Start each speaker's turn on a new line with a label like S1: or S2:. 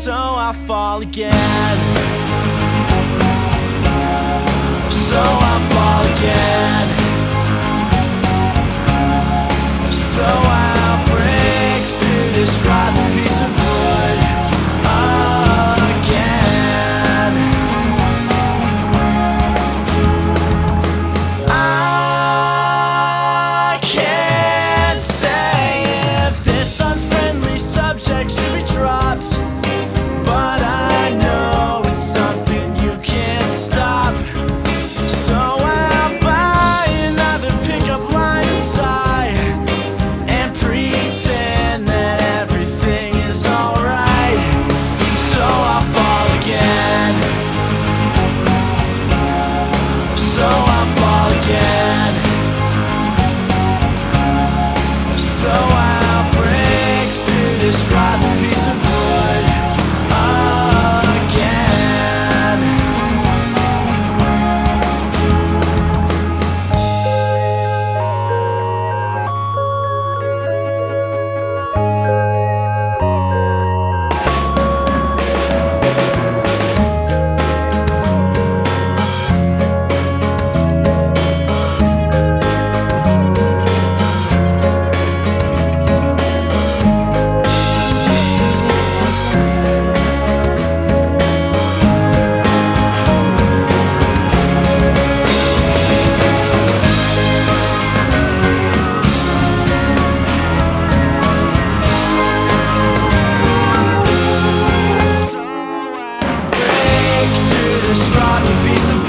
S1: so I fall again. So I fall again. So I'll break through this rotten piece of wood again. I can't say if this unfriendly subject should be dropped, but I know it's something you can't stop. So I'll buy another pickup line inside and pretend that everything is alright. So I'll fall again. So I'll fall again. So I'll break through this rotten piece of wood again. This rotten piece of